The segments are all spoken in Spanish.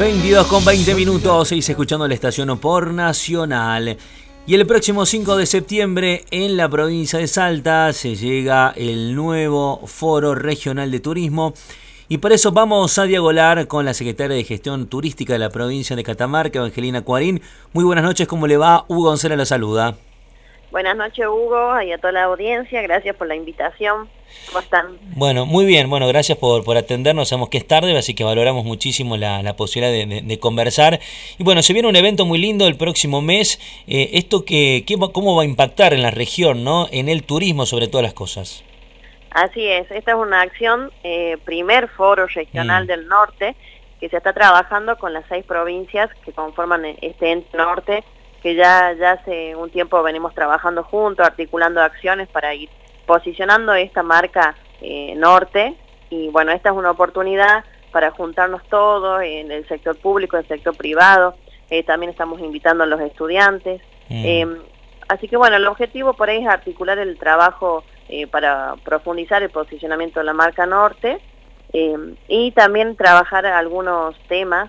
22 con 20 minutos, seguís escuchando la estación por Nacional. Y el próximo 5 de septiembre en la provincia de Salta se llega el nuevo Foro Regional de Turismo. Y por eso vamos a dialogar con la secretaria de Gestión Turística de la provincia de Catamarca, Evangelina Cuarín. Muy buenas noches, ¿cómo le va? Hugo González la saluda. Buenas noches, Hugo, y a toda la audiencia. Gracias por la invitación. ¿Cómo están? Bueno, muy bien. Bueno, gracias por atendernos. Sabemos que es tarde, así que valoramos muchísimo la posibilidad de conversar. Y bueno, se viene un evento muy lindo el próximo mes. ¿Cómo va a impactar en la región, ¿no? En el turismo, sobre todas las cosas. Así es. Esta es una acción, primer foro regional del norte, que se está trabajando con las 6 provincias que conforman este ente norte, que ya hace un tiempo venimos trabajando juntos, articulando acciones para ir posicionando esta marca norte. Y bueno, esta es una oportunidad para juntarnos todos en el sector público, el sector privado. También estamos invitando a los estudiantes. Así que bueno, el objetivo por ahí es articular el trabajo para profundizar el posicionamiento de la marca norte, y también trabajar algunos temas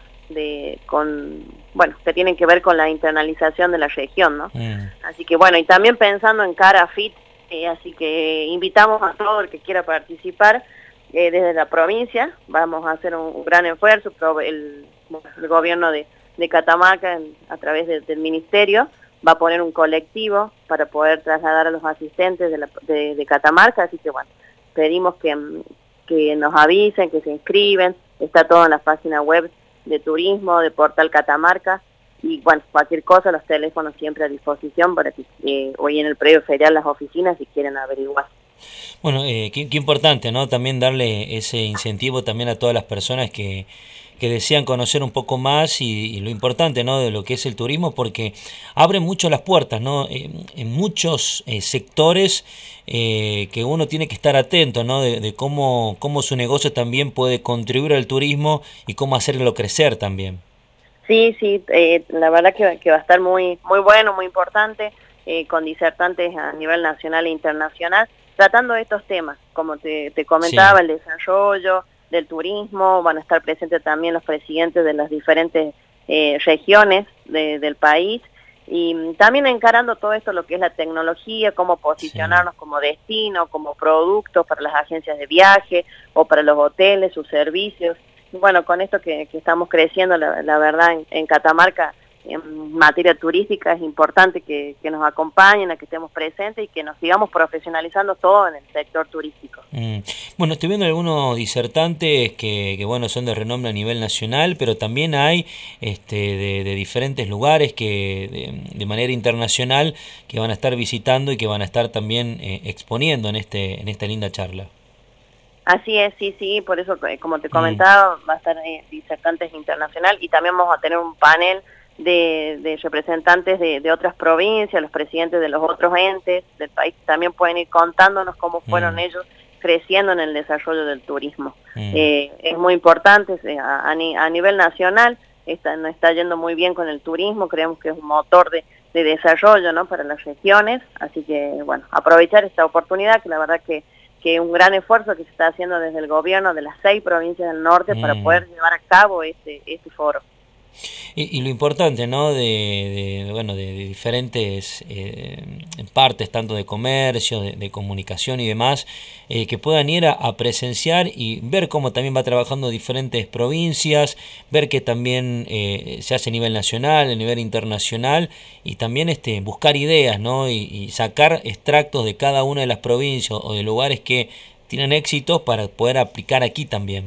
que tienen que ver con la internalización de la región, ¿no? Así que bueno, y también pensando en cara a FIT, así que invitamos a todo el que quiera participar desde la provincia. Vamos a hacer un gran esfuerzo, el gobierno de Catamarca a través del ministerio va a poner un colectivo para poder trasladar a los asistentes de Catamarca, así que bueno, pedimos que nos avisen, que se inscriben. Está todo en la página web de turismo, de Portal Catamarca, y bueno, cualquier cosa, los teléfonos siempre a disposición para que hoy en el predio ferial las oficinas si quieren averiguar. Bueno, qué importante, ¿no? También darle ese incentivo también a todas las personas que desean conocer un poco más y lo importante, ¿no? De lo que es el turismo, porque abre mucho las puertas, ¿no? En muchos sectores que uno tiene que estar atento, ¿no? De cómo su negocio también puede contribuir al turismo y cómo hacerlo crecer también. Sí, la verdad que va a estar muy bueno, muy importante, con disertantes a nivel nacional e internacional, tratando estos temas, como te comentaba, sí. El desarrollo del turismo. Van a estar presentes también los presidentes de las diferentes regiones del país, y también encarando todo esto, lo que es la tecnología, cómo posicionarnos como destino, como producto para las agencias de viaje o para los hoteles, sus servicios. Bueno, con esto que estamos creciendo, la verdad, en Catamarca, en materia turística, es importante que nos acompañen, a que estemos presentes y que nos sigamos profesionalizando todo en el sector turístico. Bueno, estoy viendo algunos disertantes que bueno, son de renombre a nivel nacional, pero también hay de diferentes lugares que de manera internacional que van a estar visitando y que van a estar también exponiendo en esta linda charla. Así es, sí, por eso, como te comentaba, va a estar disertantes internacional, y también vamos a tener un panel de representantes de otras provincias, los presidentes de los otros entes del país, también pueden ir contándonos cómo fueron ellos creciendo en el desarrollo del turismo. Es muy importante, a nivel nacional nos está yendo muy bien con el turismo, creemos que es un motor de desarrollo, ¿no?, para las regiones. Así que bueno, aprovechar esta oportunidad, que la verdad que es un gran esfuerzo que se está haciendo desde el gobierno de las 6 provincias del norte para poder llevar a cabo este foro. Y lo importante, ¿no?, de diferentes partes, tanto de comercio, de comunicación y demás, que puedan ir a presenciar y ver cómo también va trabajando diferentes provincias, ver que también se hace a nivel nacional, a nivel internacional, y también buscar ideas, ¿no?, y sacar extractos de cada una de las provincias o de lugares que tienen éxitos para poder aplicar aquí también.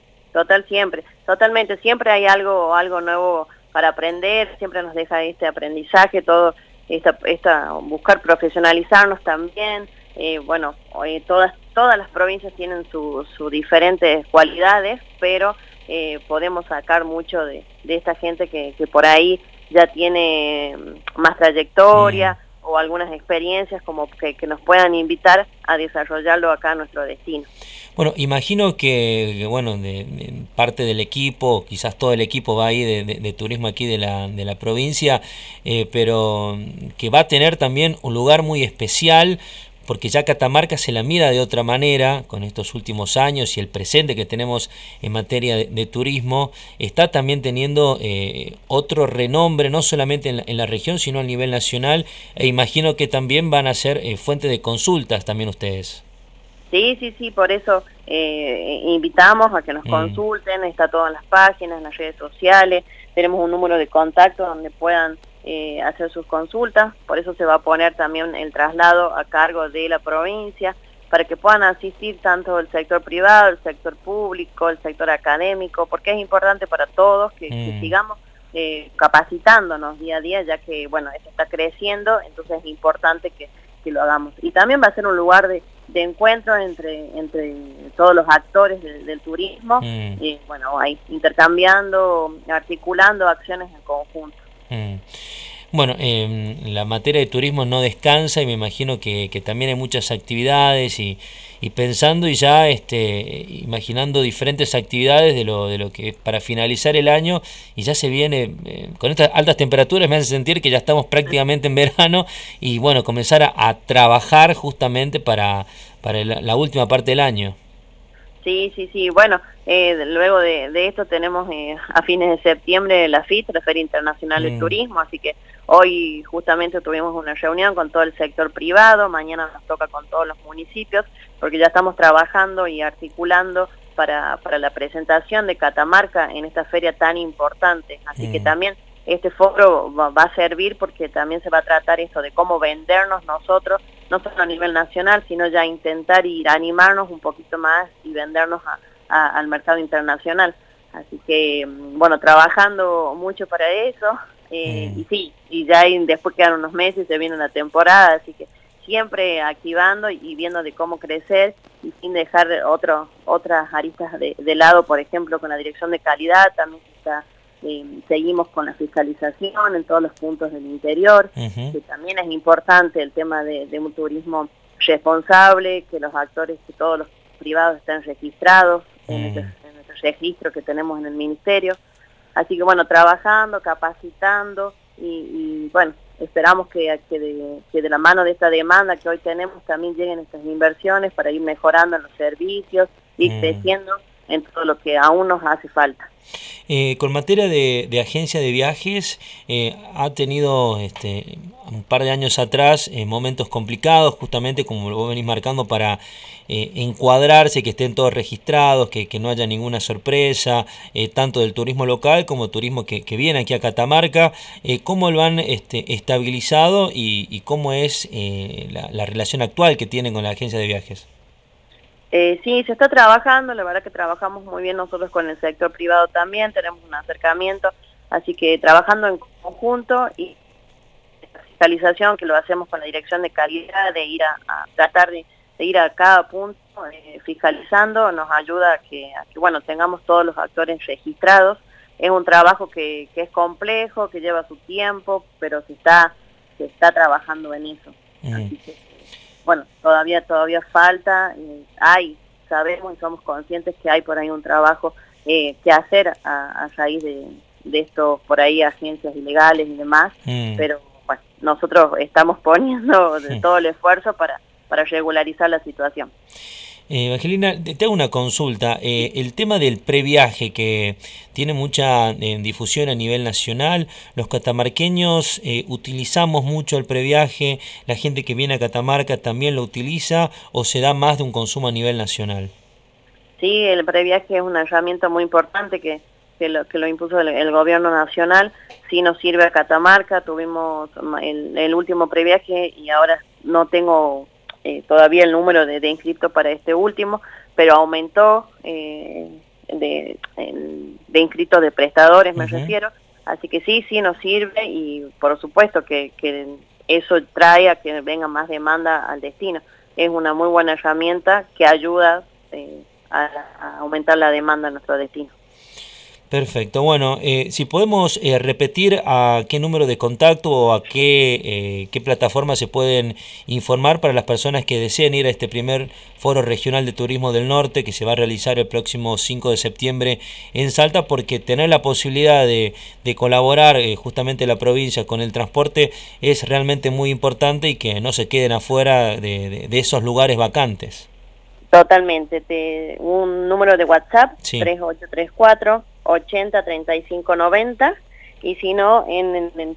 Totalmente, siempre hay algo nuevo para aprender, siempre nos deja este aprendizaje, todo buscar profesionalizarnos también. Todas las provincias tienen sus diferentes cualidades, pero podemos sacar mucho de esta gente que por ahí ya tiene más trayectoria o algunas experiencias como que nos puedan invitar a desarrollarlo acá en nuestro destino. Bueno, imagino que bueno, de parte del equipo, quizás todo el equipo va ahí de turismo aquí de la provincia, pero que va a tener también un lugar muy especial porque ya Catamarca se la mira de otra manera con estos últimos años y el presente que tenemos en materia de turismo, está también teniendo otro renombre, no solamente en la región, sino a nivel nacional, e imagino que también van a ser fuente de consultas también ustedes. Sí, sí, sí, por eso invitamos a que nos consulten, está todo en las páginas, en las redes sociales, tenemos un número de contacto donde puedan hacer sus consultas, por eso se va a poner también el traslado a cargo de la provincia, para que puedan asistir tanto el sector privado, el sector público, el sector académico, porque es importante para todos que sigamos capacitándonos día a día, ya que, bueno, esto está creciendo, entonces es importante que lo hagamos. Y también va a ser un lugar de encuentro entre todos los actores del turismo, y bueno, ahí intercambiando, articulando acciones en conjunto. Bueno, la materia de turismo no descansa y me imagino que también hay muchas actividades y pensando y ya imaginando diferentes actividades de lo que para finalizar el año, y ya se viene con estas altas temperaturas, me hace sentir que ya estamos prácticamente en verano y bueno, comenzar a trabajar justamente para la última parte del año. Sí, sí, sí. Bueno, luego de esto tenemos a fines de septiembre la FIT, la Feria Internacional de Turismo, así que hoy justamente tuvimos una reunión con todo el sector privado, mañana nos toca con todos los municipios, porque ya estamos trabajando y articulando para la presentación de Catamarca en esta feria tan importante, así que también este foro va a servir porque también se va a tratar esto de cómo vendernos nosotros, no solo a nivel nacional, sino ya intentar ir a animarnos un poquito más y vendernos al mercado internacional. Así que, bueno, trabajando mucho para eso, y sí, y ya después quedan unos meses, se viene una temporada, así que siempre activando y viendo de cómo crecer y sin dejar otras aristas de lado, por ejemplo, con la dirección de calidad, también está... seguimos con la fiscalización en todos los puntos del interior, que también es importante el tema de un turismo responsable, que los actores, que todos los privados estén registrados en el registro que tenemos en el ministerio. Así que bueno, trabajando, capacitando y bueno, esperamos que de la mano de esta demanda que hoy tenemos también lleguen estas inversiones para ir mejorando en los servicios, ir creciendo en todo lo que aún nos hace falta. Con materia de agencia de viajes, ha tenido un par de años atrás momentos complicados, justamente como vos venís marcando, para encuadrarse, que estén todos registrados, que no haya ninguna sorpresa, tanto del turismo local como turismo que viene aquí a Catamarca. ¿Cómo lo han estabilizado y cómo es la relación actual que tienen con la agencia de viajes? Sí, se está trabajando, la verdad que trabajamos muy bien nosotros con el sector privado también, tenemos un acercamiento, así que trabajando en conjunto y la fiscalización que lo hacemos con la dirección de calidad, de ir a tratar de ir a cada punto fiscalizando, nos ayuda a que bueno, tengamos todos los actores registrados. Es un trabajo que es complejo, que lleva su tiempo, pero se está trabajando en eso. Así que, bueno, todavía falta, sabemos y somos conscientes que hay por ahí un trabajo que hacer a raíz de esto, por ahí agencias ilegales y demás, pero bueno, nosotros estamos poniendo todo el esfuerzo para regularizar la situación. Evangelina, te hago una consulta. El tema del previaje, que tiene mucha difusión a nivel nacional, los catamarqueños utilizamos mucho el previaje, la gente que viene a Catamarca también lo utiliza, o se da más de un consumo a nivel nacional. Sí, el previaje es una herramienta muy importante que lo impuso el gobierno nacional. Sí nos sirve a Catamarca, tuvimos el último previaje y ahora no tengo todavía el número de inscriptos para este último, pero aumentó de inscritos de prestadores, me refiero, así que sí nos sirve y por supuesto que eso trae a que venga más demanda al destino. Es una muy buena herramienta que ayuda a aumentar la demanda en nuestro destino. Perfecto. Bueno, si podemos repetir a qué número de contacto o a qué plataforma se pueden informar para las personas que deseen ir a este primer Foro Regional de Turismo del Norte que se va a realizar el próximo 5 de septiembre en Salta, porque tener la posibilidad de colaborar justamente la provincia con el transporte es realmente muy importante y que no se queden afuera de esos lugares vacantes. Totalmente. Un número de WhatsApp, Sí. 3834 80 35 90, y si no, en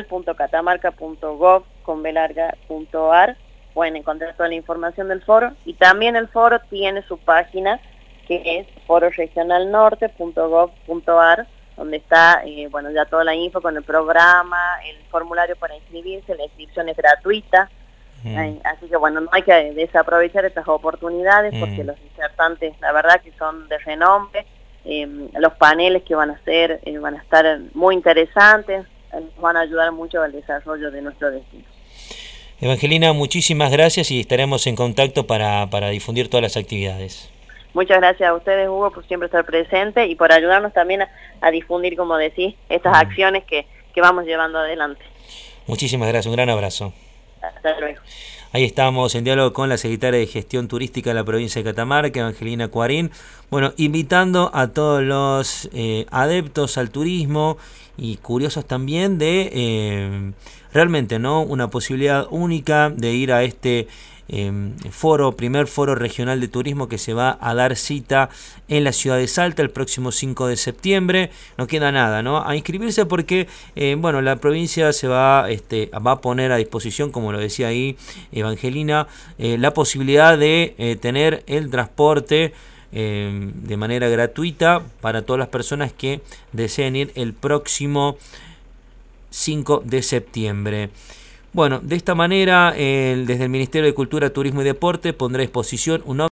portal.catamarca.gov.ar pueden encontrar toda la información del foro, y también el foro tiene su página, que es fororegionalnorte.gov.ar, donde está bueno, ya toda la info con el programa, el formulario para inscribirse, la inscripción es gratuita. Así que bueno, no hay que desaprovechar estas oportunidades, porque los disertantes, la verdad que son de renombre. Los paneles que van a hacer van a estar muy interesantes, nos van a ayudar mucho al desarrollo de nuestro destino. Evangelina, muchísimas gracias y estaremos en contacto para difundir todas las actividades. Muchas gracias a ustedes, Hugo, por siempre estar presente y por ayudarnos también a difundir, como decís, estas acciones que vamos llevando adelante. Muchísimas gracias, un gran abrazo. Hasta luego. Ahí estamos en diálogo con la secretaria de Gestión Turística de la provincia de Catamarca, Evangelina Cuarín. Bueno, invitando a todos los adeptos al turismo y curiosos también de realmente, ¿no?, una posibilidad única de ir a este primer foro regional de turismo que se va a dar cita en la ciudad de Salta el próximo 5 de septiembre. No queda nada, ¿no?, a inscribirse, porque bueno, la provincia se va a poner a disposición, como lo decía ahí Evangelina, la posibilidad de tener el transporte de manera gratuita para todas las personas que deseen ir el próximo 5 de septiembre. Bueno, de esta manera, desde el Ministerio de Cultura, Turismo y Deporte pondrá a disposición un